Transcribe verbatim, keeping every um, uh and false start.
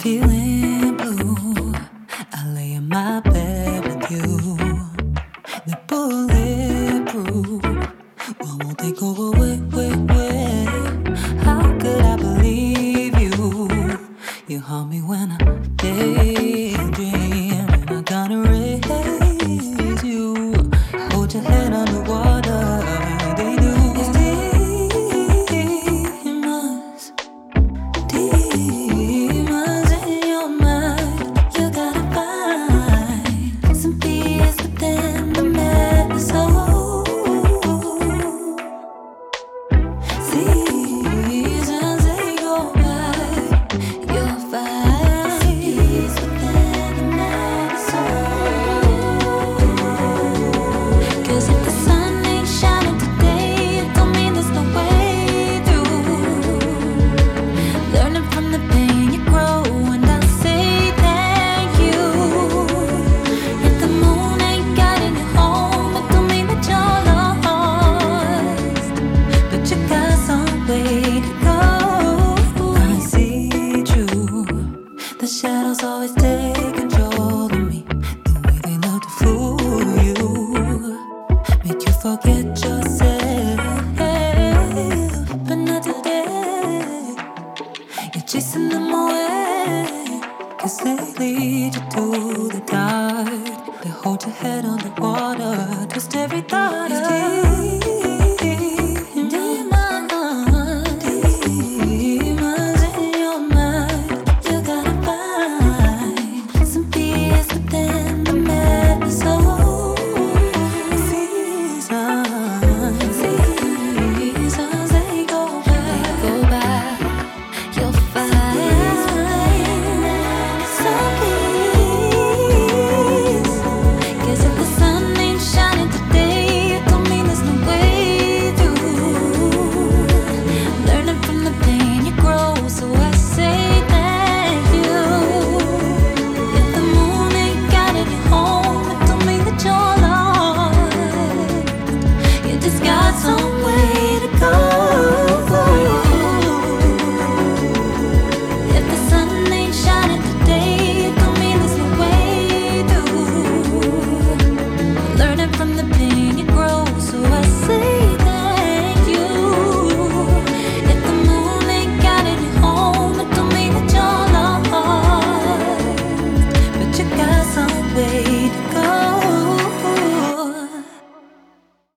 feeling blue, I lay in my bed with you. They're bulletproof. Why won't they go away? Wait, wait. How could I believe you? You haunt me when I daydream, and I gotta raise you. Hold your head underwater. They do. It's demons, demons in your mind. You gotta find some peace within the madness. Oh, seasons they go by. You'll find some peace within the madness. Oh, 'cause if the sun ain't shining today, it don't mean there's no way through. Learning from the pain you grow, and I'll say thank you. If the moon ain't guiding you home, it don't mean that you're lost, but you got some way to go. I see true. The shadows always take control of me. The way they love to fool you, make you forget yourself, but not today. You're chasing them away, 'cause they lead you to the dark. They hold your head underwater, twist every thought. It's deep.